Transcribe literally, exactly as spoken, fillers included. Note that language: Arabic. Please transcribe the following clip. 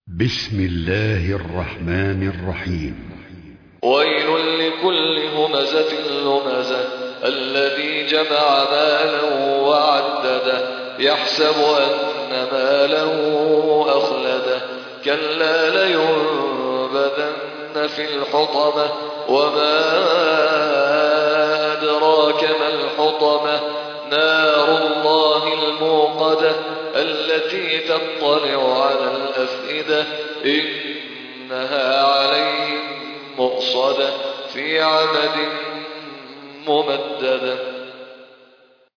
بسم الله الرحمن الرحيم. ويل لكل همزة لمزة الذي جمع مالا وعدده يحسب أن ماله أخلده كلا لينبذن في الحطمة وما أدراك ما الحطمة نار الله الموقدة التي تطلع على الأفئدة إنها عليهم مؤصدة في عمد ممددة.